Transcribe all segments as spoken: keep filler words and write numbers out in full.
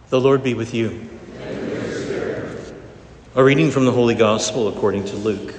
The Lord be with you. And with your spirit. A reading from the Holy Gospel according to Luke.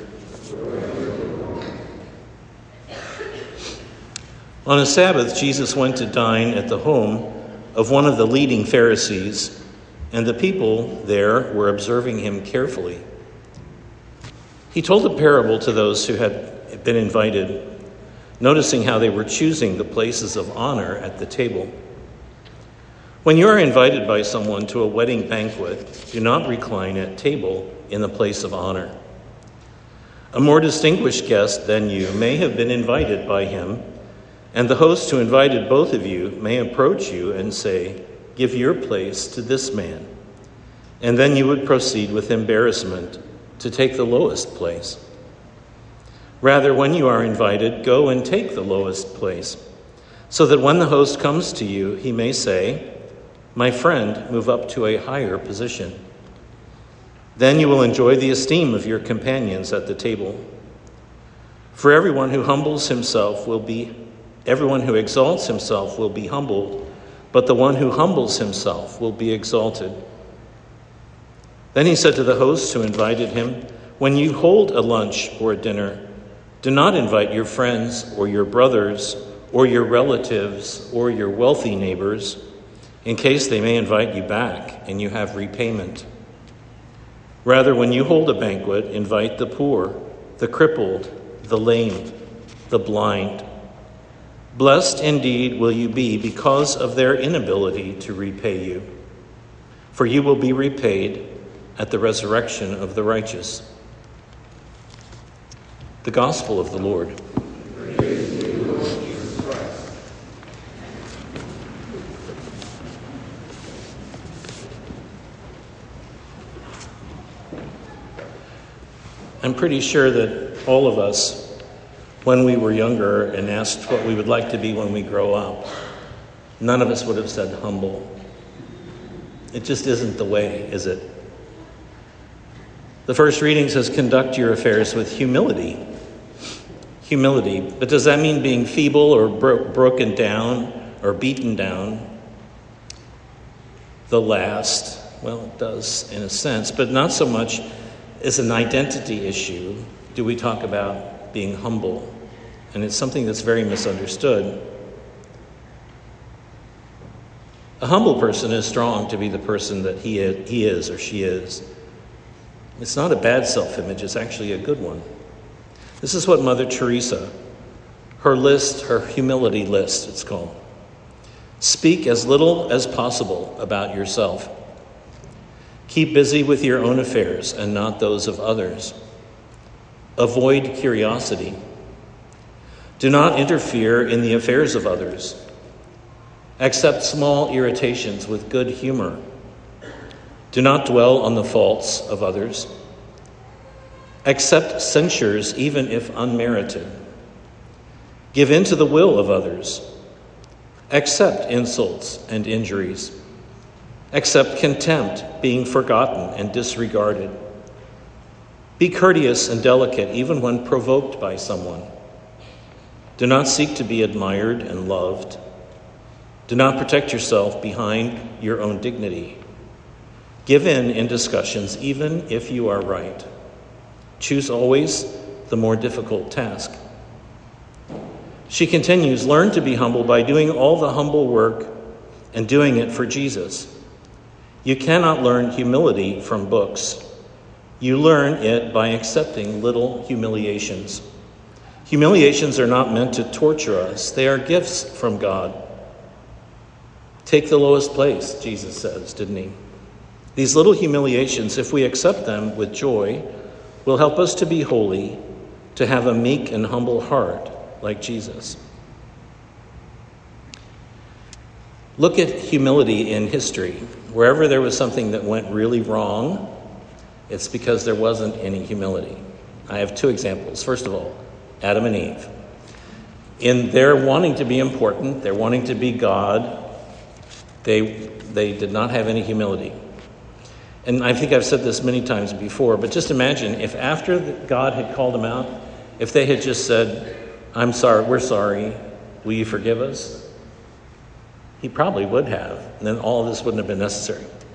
On a Sabbath, Jesus went to dine at the home of one of the leading Pharisees, and the people there were observing him carefully. He told a parable to those who had been invited, noticing how they were choosing the places of honor at the table. When you are invited by someone to a wedding banquet, do not recline at table in the place of honor. A more distinguished guest than you may have been invited by him, and the host who invited both of you may approach you and say, "Give your place to this man." And then you would proceed with embarrassment to take the lowest place. Rather, when you are invited, go and take the lowest place, so that when the host comes to you, he may say, "My friend, move up to a higher position." Then you will enjoy the esteem of your companions at the table. For everyone who humbles himself will be, everyone who exalts himself will be humbled, but the one who humbles himself will be exalted. Then he said to the hosts who invited him, "When you hold a lunch or a dinner, do not invite your friends or your brothers or your relatives or your wealthy neighbors, in case they may invite you back and you have repayment. Rather, when you hold a banquet, invite the poor, the crippled, the lame, the blind. Blessed indeed will you be because of their inability to repay you, for you will be repaid at the resurrection of the righteous." The Gospel of the Lord. Praise to you, Lord Jesus Christ. I'm pretty sure that all of us, when we were younger and asked what we would like to be when we grow up, none of us would have said humble. It just isn't the way, is it? The first reading says, "Conduct your affairs with humility." Humility. But does that mean being feeble or bro- broken down or beaten down? The last, well, it does in a sense, but not so much as an identity issue do we talk about being humble. And it's something that's very misunderstood. A humble person is strong to be the person that he is, he is or she is. It's not a bad self-image, it's actually a good one. This is what Mother Teresa, her list, her humility list, it's called. Speak as little as possible about yourself. Keep busy with your own affairs and not those of others. Avoid curiosity. Do not interfere in the affairs of others. Accept small irritations with good humor. Do not dwell on the faults of others. Accept censures even if unmerited. Give in to the will of others. Accept insults and injuries. Accept contempt, being forgotten and disregarded. Be courteous and delicate even when provoked by someone. Do not seek to be admired and loved. Do not protect yourself behind your own dignity. Give in in discussions even if you are right. Choose always the more difficult task. She continues, learn to be humble by doing all the humble work and doing it for Jesus. You cannot learn humility from books. You learn it by accepting little humiliations. Humiliations are not meant to torture us. They are gifts from God. Take the lowest place, Jesus says, didn't he? These little humiliations, if we accept them with joy, will help us to be holy, to have a meek and humble heart like Jesus. Look at humility in history. Wherever there was something that went really wrong, it's because there wasn't any humility. I have two examples. First of all, Adam and Eve. In their wanting to be important, their wanting to be God, they they did not have any humility. And I think I've said this many times before, but just imagine if after God had called them out, if they had just said, "I'm sorry, we're sorry, will you forgive us?" He probably would have, and then all of this wouldn't have been necessary.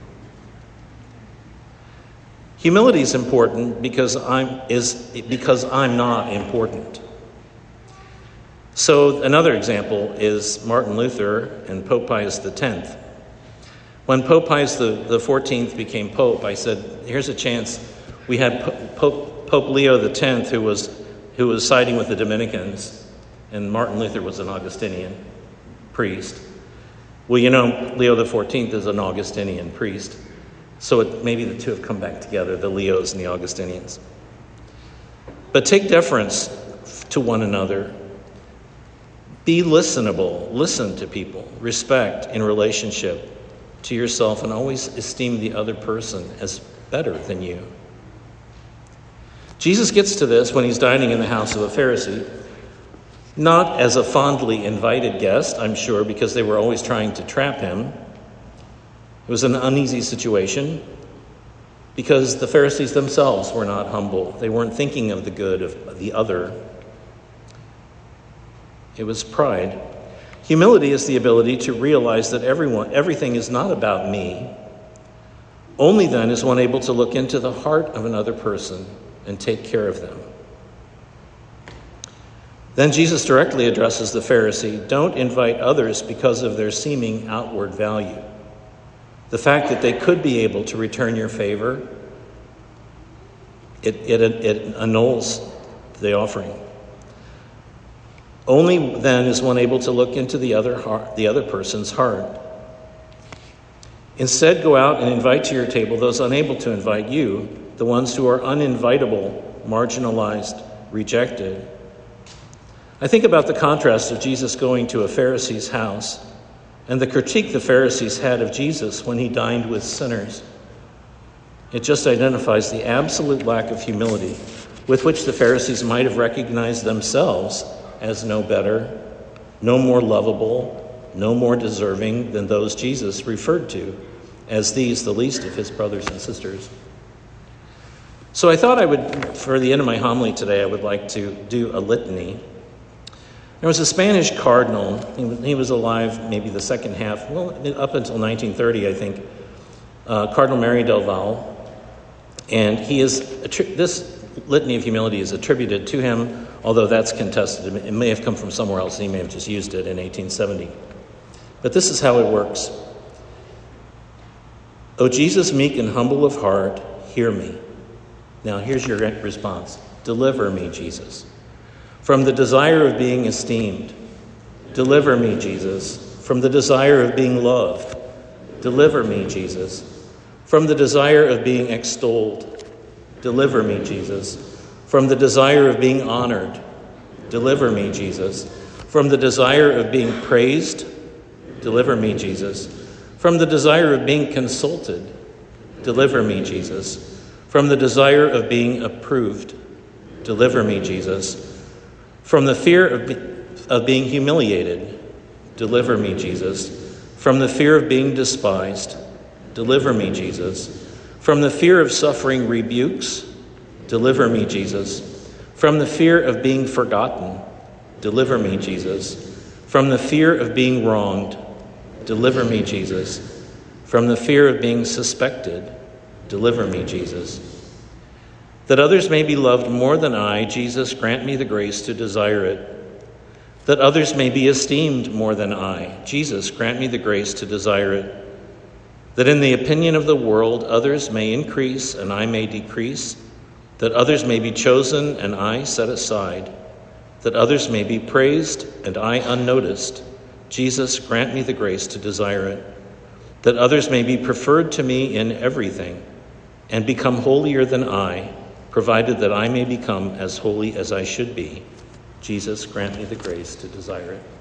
Humility is important because I'm is because I'm not important. So another example is Martin Luther and Pope Pius the tenth. When Pope Pius the, the fourteenth became Pope, I said, here's a chance. We had Pope, Pope Leo the tenth who was who was siding with the Dominicans, and Martin Luther was an Augustinian priest. Well, you know, Leo the fourteenth is an Augustinian priest. So it, maybe the two have come back together, the Leos and the Augustinians. But take deference to one another. Be listenable. Listen to people. Respect in relationship to yourself, and always esteem the other person as better than you. Jesus gets to this when he's dining in the house of a Pharisee, not as a fondly invited guest, I'm sure, because they were always trying to trap him. It was an uneasy situation because the Pharisees themselves were not humble. They weren't thinking of the good of the other. It was pride. Humility is the ability to realize that everyone, everything is not about me. Only then is one able to look into the heart of another person and take care of them. Then Jesus directly addresses the Pharisee. Don't invite others because of their seeming outward value. The fact that they could be able to return your favor, it, it, it annuls the offering. Only then is one able to look into the other heart, the other person's heart. Instead, go out and invite to your table those unable to invite you, the ones who are uninvitable, marginalized, rejected. I think about the contrast of Jesus going to a Pharisee's house and the critique the Pharisees had of Jesus when he dined with sinners. It just identifies the absolute lack of humility with which the Pharisees might have recognized themselves as no better, no more lovable, no more deserving than those Jesus referred to as these, the least of his brothers and sisters. So I thought I would, for the end of my homily today, I would like to do a litany. There was a Spanish cardinal. He was alive maybe the second half, well, up until nineteen thirty, I think, uh, Cardinal Mary del Val. And he is, this litany of humility is attributed to him, although that's contested. It may have come from somewhere else. He may have just used it in eighteen seventy. But this is how it works. O Jesus, meek and humble of heart, hear me. Now here's your response. Deliver me, Jesus, from the desire of being esteemed. Deliver me, Jesus, from the desire of being loved. Deliver me, Jesus, from the desire of being extolled. Deliver me, Jesus, from the desire of being honored. Deliver me, Jesus, from the desire of being praised. Deliver me, Jesus, from the desire of being consulted. Deliver me, Jesus, from the desire of being approved. Deliver me, Jesus, from the fear of, be- of being humiliated. Deliver me, Jesus, from the fear of being despised. Deliver me, Jesus, from the fear of suffering rebukes. Deliver me, Jesus, from the fear of being forgotten. Deliver me, Jesus, from the fear of being wronged. Deliver me, Jesus, from the fear of being suspected. Deliver me, Jesus. That others may be loved more than I, Jesus, grant me the grace to desire it. That others may be esteemed more than I, Jesus, grant me the grace to desire it. That in the opinion of the world others may increase and I may decrease. That others may be chosen and I set aside. That others may be praised and I unnoticed. Jesus, grant me the grace to desire it. That others may be preferred to me in everything and become holier than I, provided that I may become as holy as I should be. Jesus, grant me the grace to desire it.